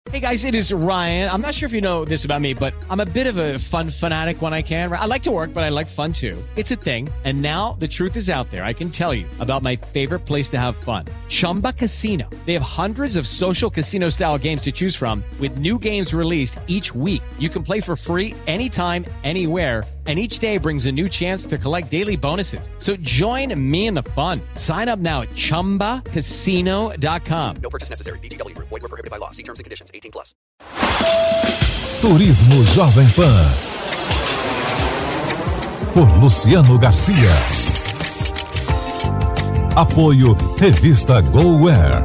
Hey guys, it is Ryan. I'm not sure if you know this about me, but I'm a bit of a fun fanatic when I can. I like to work, but I like fun too. It's a thing. And now the truth is out there. I can tell you about my favorite place to have fun. Chumba Casino. They have hundreds of social casino style games to choose from with new games released each week. You can play for free anytime, anywhere. And each day brings a new chance to collect daily bonuses. So join me in the fun. Sign up now at ChumbaCasino.com. No purchase necessary. VGW Group. Void where prohibited by law. See terms and conditions. 18+. Turismo Jovem Pan. Por Luciano Garcia. Apoio Revista GoWare.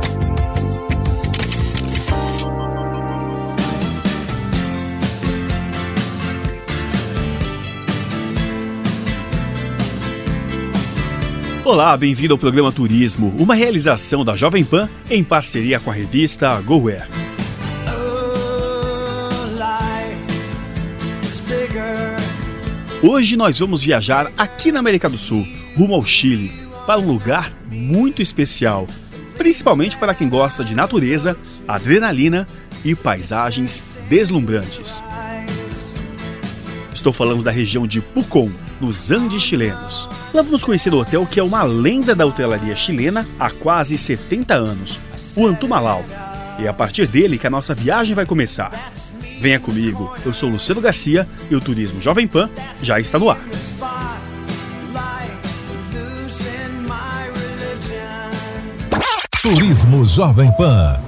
Olá, bem-vindo ao programa Turismo, uma realização da Jovem Pan em parceria com a revista GoWare. Hoje nós vamos viajar aqui na América do Sul, rumo ao Chile, para um lugar muito especial, principalmente para quem gosta de natureza, adrenalina e paisagens deslumbrantes. Estou falando da região de Pucón, nos Andes chilenos. Lá vamos conhecer o hotel que é uma lenda da hotelaria chilena há quase 70 anos, o Antumalau. E é a partir dele que a nossa viagem vai começar. Venha comigo, eu sou Luciano Garcia e o Turismo Jovem Pan já está no ar. Turismo Jovem Pan.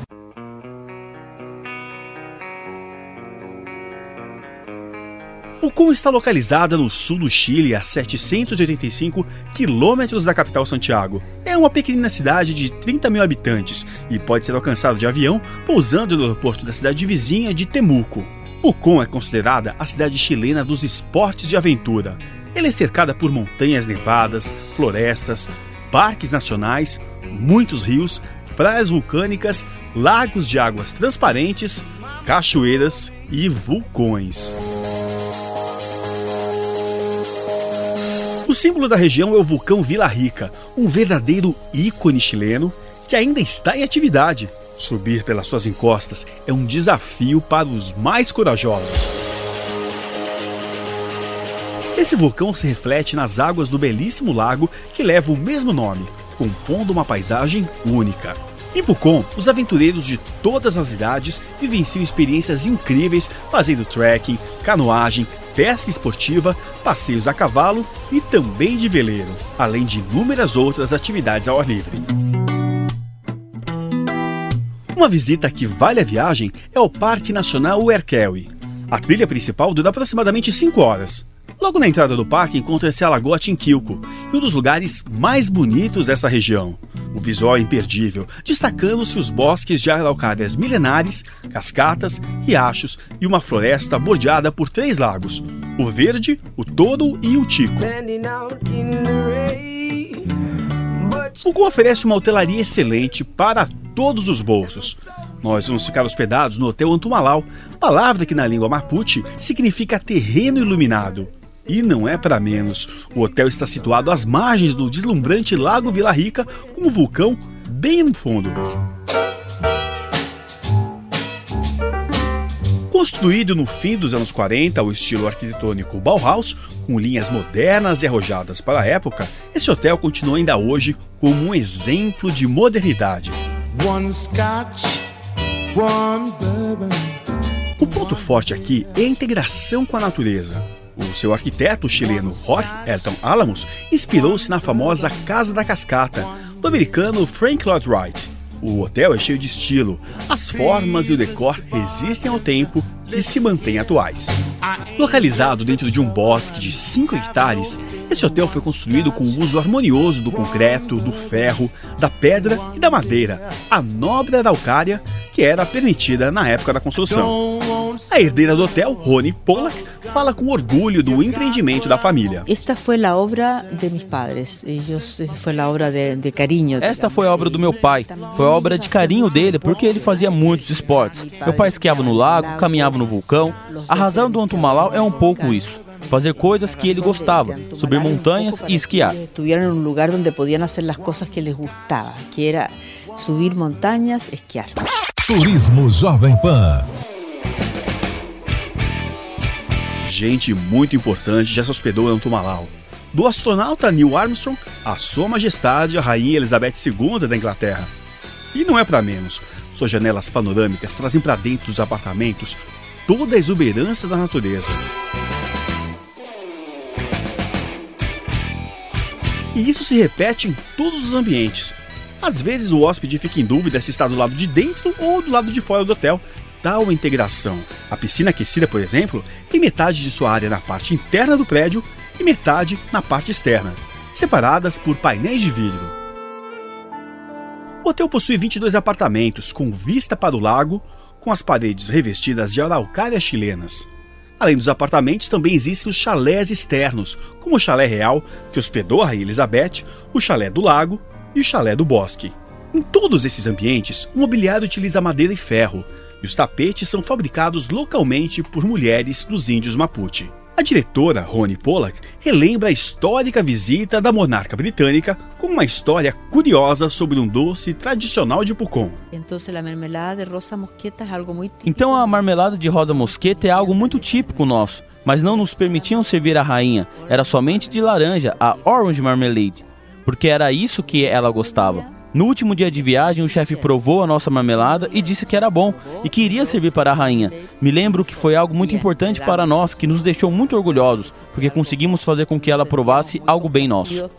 Pucón está localizada no sul do Chile, a 785 quilômetros da capital Santiago. É uma pequena cidade de 30 mil habitantes e pode ser alcançado de avião pousando no aeroporto da cidade vizinha de Temuco. Pucón é considerada a cidade chilena dos esportes de aventura. Ela é cercada por montanhas nevadas, florestas, parques nacionais, muitos rios, praias vulcânicas, lagos de águas transparentes, cachoeiras e vulcões. O símbolo da região é o vulcão Vila Rica, um verdadeiro ícone chileno que ainda está em atividade. Subir pelas suas encostas é um desafio para os mais corajosos. Esse vulcão se reflete nas águas do belíssimo lago que leva o mesmo nome, compondo uma paisagem única. Em Pucón, os aventureiros de todas as idades vivenciam experiências incríveis fazendo trekking, canoagem, pesca esportiva, passeios a cavalo e também de veleiro, além de inúmeras outras atividades ao ar livre. Uma visita que vale a viagem é o Parque Nacional Uerquelli. A trilha principal dura aproximadamente 5 horas. Logo na entrada do parque encontra-se a Lagoa Tinquilco, um dos lugares mais bonitos dessa região. O visual é imperdível, destacando-se os bosques de araucárias milenares, cascatas, riachos e uma floresta bordeada por 3 lagos, o Verde, o Toro e o Tico. Pucón oferece uma hotelaria excelente para todos os bolsos. Nós vamos ficar hospedados no Hotel Antumalau, palavra que na língua mapuche significa terreno iluminado. E não é para menos, o hotel está situado às margens do deslumbrante Lago Vila Rica, com o vulcão bem no fundo. Construído no fim dos anos 40 ao estilo arquitetônico Bauhaus, com linhas modernas e arrojadas para a época, esse hotel continua ainda hoje como um exemplo de modernidade. O ponto forte aqui é a integração com a natureza. O seu arquiteto chileno Jorge Elton Alamos inspirou-se na famosa Casa da Cascata, do americano Frank Lloyd Wright. O hotel é cheio de estilo, as formas e o decor resistem ao tempo e se mantêm atuais. Localizado dentro de um bosque de 5 hectares, esse hotel foi construído com o uso harmonioso do concreto, do ferro, da pedra e da madeira, a nobre araucária que era permitida na época da construção. A herdeira do hotel, Roni Pollack, fala com orgulho do empreendimento da família. Esta foi a obra de meus padres. Foi a obra de carinho. Esta foi a obra do meu pai. Foi a obra de carinho dele, porque ele fazia muitos esportes. Meu pai esquiava no lago, caminhava no vulcão. A razão do Antumalau é um pouco isso. Fazer coisas que ele gostava, subir montanhas e esquiar. Estiveram num lugar onde podiam fazer as coisas que eles gostavam, que era subir montanhas, esquiar. Turismo Jovem Pan. Gente muito importante já se hospedou em Alto Malau. Do astronauta Neil Armstrong à Sua Majestade a Rainha Elizabeth II da Inglaterra. E não é para menos. Suas janelas panorâmicas trazem para dentro dos apartamentos toda a exuberância da natureza. E isso se repete em todos os ambientes. Às vezes o hóspede fica em dúvida se está do lado de dentro ou do lado de fora do hotel. Tal integração. A piscina aquecida, por exemplo, tem metade de sua área na parte interna do prédio e metade na parte externa, separadas por painéis de vidro. O hotel possui 22 apartamentos com vista para o lago, com as paredes revestidas de araucárias chilenas. Além dos apartamentos, também existem os chalés externos, como o Chalé Real, que hospedou a Rainha Elizabeth, o Chalé do Lago e o Chalé do Bosque. Em todos esses ambientes, o mobiliário utiliza madeira e ferro, e os tapetes são fabricados localmente por mulheres dos índios Mapuche. A diretora, Roni Pollack, relembra a histórica visita da monarca britânica com uma história curiosa sobre um doce tradicional de Pucón. Então a marmelada de rosa mosqueta é algo muito típico nosso, mas não nos permitiam servir a rainha, era somente de laranja, a Orange Marmalade, porque era isso que ela gostava. No último dia de viagem, o chefe provou a nossa marmelada e disse que era bom e que iria servir para a rainha. Me lembro que foi algo muito importante para nós, que nos deixou muito orgulhosos, porque conseguimos fazer com que ela provasse algo bem nosso.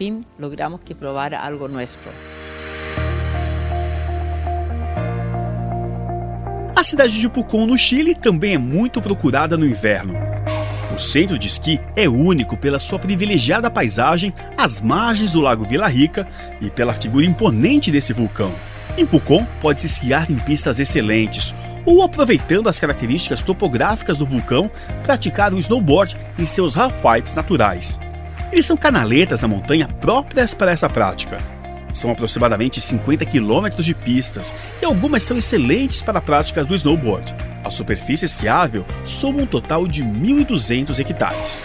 A cidade de Pucón, no Chile, também é muito procurada no inverno. O centro de esqui é único pela sua privilegiada paisagem às margens do Lago Vila Rica e pela figura imponente desse vulcão. Em Pucón, pode-se esquiar em pistas excelentes ou, aproveitando as características topográficas do vulcão, praticar o snowboard em seus halfpipes naturais. Eles são canaletas na montanha próprias para essa prática. São aproximadamente 50 quilômetros de pistas e algumas são excelentes para práticas do snowboard. A superfície esquiável soma um total de 1.200 hectares.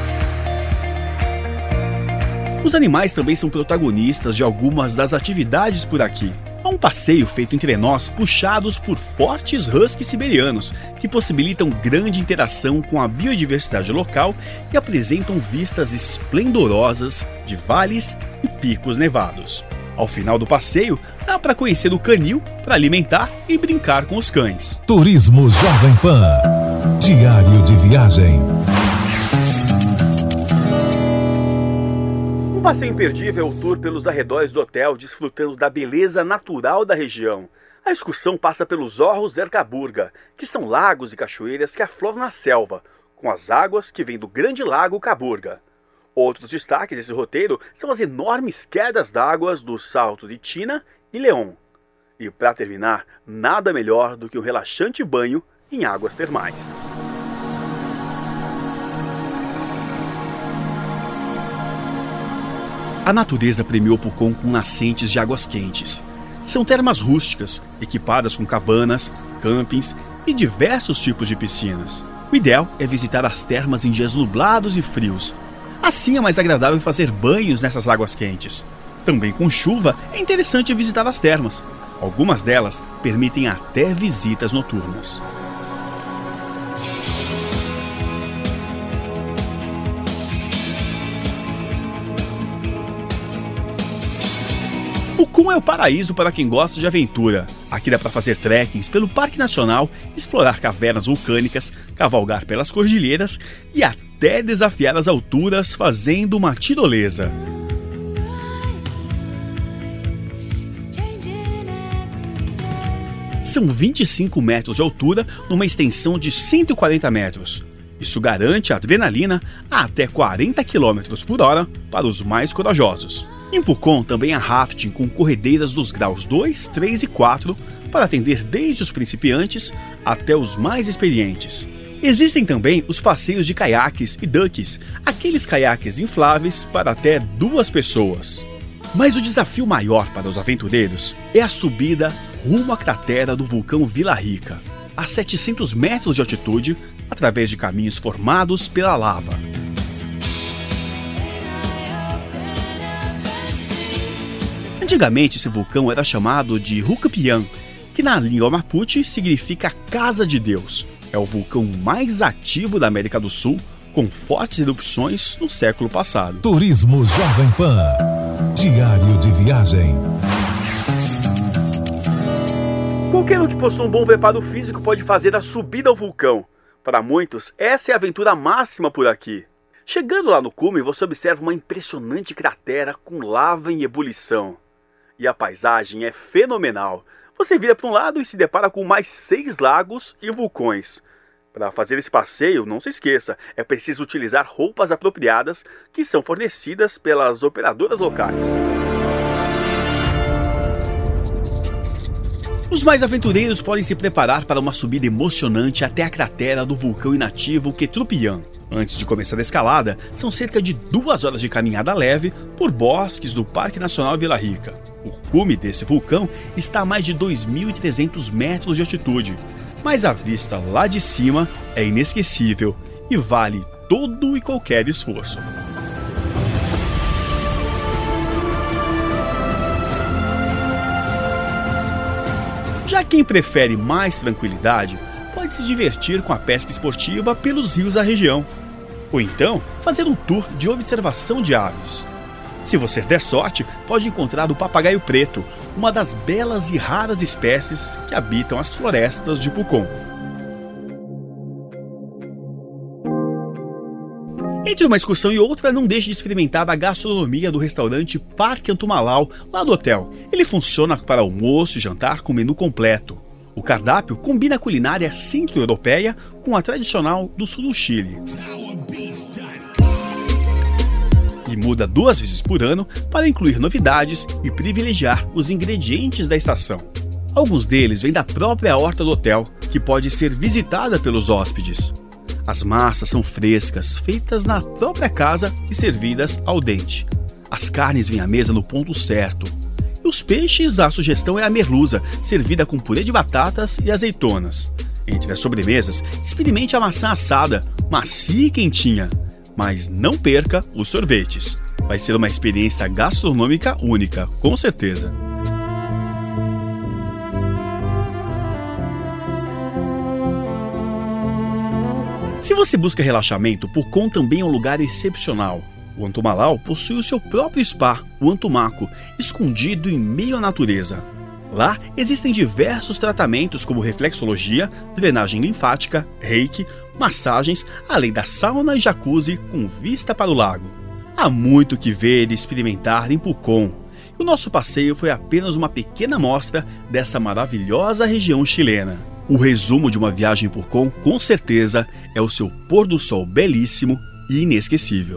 Os animais também são protagonistas de algumas das atividades por aqui. Há um passeio feito entre nós puxados por fortes huskies siberianos que possibilitam grande interação com a biodiversidade local e apresentam vistas esplendorosas de vales e picos nevados. Ao final do passeio, dá para conhecer o canil, para alimentar e brincar com os cães. Turismo Jovem Pan. Diário de viagem. Um passeio imperdível é o tour pelos arredores do hotel, desfrutando da beleza natural da região. A excursão passa pelos Orros Ercaburga, que são lagos e cachoeiras que afloram na selva, com as águas que vêm do grande lago Caburga. Outros destaques desse roteiro são as enormes quedas d'água do Salto de Tina e León. E para terminar, nada melhor do que um relaxante banho em águas termais. A natureza premiou Pucón com nascentes de águas quentes. São termas rústicas, equipadas com cabanas, campings e diversos tipos de piscinas. O ideal é visitar as termas em dias nublados e frios. Assim é mais agradável fazer banhos nessas águas quentes. Também com chuva é interessante visitar as termas. Algumas delas permitem até visitas noturnas. Pucón é o paraíso para quem gosta de aventura. Aqui dá para fazer trekkings pelo Parque Nacional, explorar cavernas vulcânicas, cavalgar pelas cordilheiras e até desafiar as alturas fazendo uma tirolesa. São 25 metros de altura numa extensão de 140 metros. Isso garante adrenalina a até 40 km por hora para os mais corajosos. Em Pucón também há rafting com corredeiras dos graus 2, 3 e 4 para atender desde os principiantes até os mais experientes. Existem também os passeios de caiaques e ducks, aqueles caiaques infláveis para até 2 pessoas. Mas o desafio maior para os aventureiros é a subida rumo à cratera do vulcão Vila Rica, a 700 metros de altitude, através de caminhos formados pela lava. Antigamente esse vulcão era chamado de Hucapián que na língua mapuche significa Casa de Deus. É o vulcão mais ativo da América do Sul, com fortes erupções no século passado. Turismo Jovem Pan. Diário de viagem. Qualquer um que possua um bom preparo físico pode fazer a subida ao vulcão. Para muitos, essa é a aventura máxima por aqui. Chegando lá no cume, você observa uma impressionante cratera com lava em ebulição. E a paisagem é fenomenal. Você vira para um lado e se depara com mais 6 lagos e vulcões. Para fazer esse passeio, não se esqueça, é preciso utilizar roupas apropriadas que são fornecidas pelas operadoras locais. Os mais aventureiros podem se preparar para uma subida emocionante até a cratera do vulcão inativo Quetrupian. Antes de começar a escalada, são cerca de 2 horas de caminhada leve por bosques do Parque Nacional Vila Rica. O cume desse vulcão está a mais de 2.300 metros de altitude, mas a vista lá de cima é inesquecível e vale todo e qualquer esforço. Já quem prefere mais tranquilidade, pode se divertir com a pesca esportiva pelos rios da região, ou então fazer um tour de observação de aves. Se você der sorte, pode encontrar o papagaio preto, uma das belas e raras espécies que habitam as florestas de Pucón. Entre uma excursão e outra, não deixe de experimentar a gastronomia do restaurante Parque Antumalau, lá do hotel. Ele funciona para almoço e jantar com menu completo. O cardápio combina a culinária centro-europeia com a tradicional do sul do Chile. E muda 2 vezes por ano para incluir novidades e privilegiar os ingredientes da estação. Alguns deles vêm da própria horta do hotel, que pode ser visitada pelos hóspedes. As massas são frescas, feitas na própria casa e servidas al dente. As carnes vêm à mesa no ponto certo. E os peixes, a sugestão é a merluza, servida com purê de batatas e azeitonas. Entre as sobremesas, experimente a maçã assada, macia e quentinha. Mas não perca os sorvetes. Vai ser uma experiência gastronômica única, com certeza. Se você busca relaxamento, Pucón também é um lugar excepcional. O Antumalau possui o seu próprio spa, o Antumaco, escondido em meio à natureza. Lá existem diversos tratamentos como reflexologia, drenagem linfática, reiki, massagens, além da sauna e jacuzzi com vista para o lago. Há muito que ver e experimentar em Pucón. E o nosso passeio foi apenas uma pequena amostra dessa maravilhosa região chilena. O resumo de uma viagem em Pucón, com certeza, é o seu pôr do sol belíssimo e inesquecível.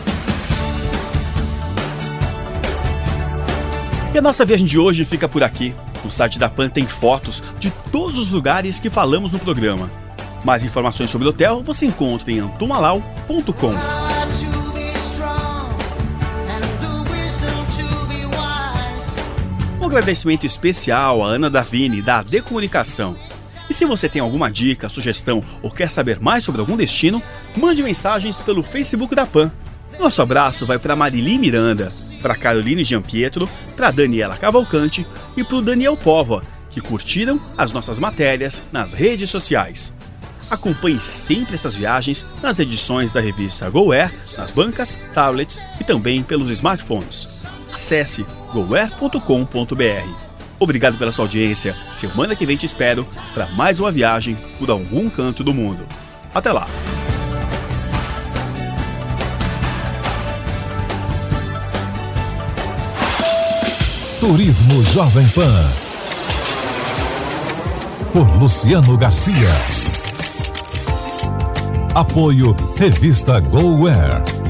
E a nossa viagem de hoje fica por aqui. O site da PAN tem fotos de todos os lugares que falamos no programa. Mais informações sobre o hotel você encontra em antumalau.com. Um agradecimento especial a Ana Davini, da AD Comunicação. E se você tem alguma dica, sugestão ou quer saber mais sobre algum destino, mande mensagens pelo Facebook da PAN. Nosso abraço vai para Marili Miranda, para Caroline Gianpietro, para Daniela Cavalcante e para o Daniel Póvoa, que curtiram as nossas matérias nas redes sociais. Acompanhe sempre essas viagens nas edições da revista GoAir, nas bancas, tablets e também pelos smartphones. Acesse goair.com.br. Obrigado pela sua audiência. Semana que vem te espero para mais uma viagem por algum canto do mundo. Até lá! Turismo Jovem Pan. Por Luciano Garcia. Apoio Revista GoAir.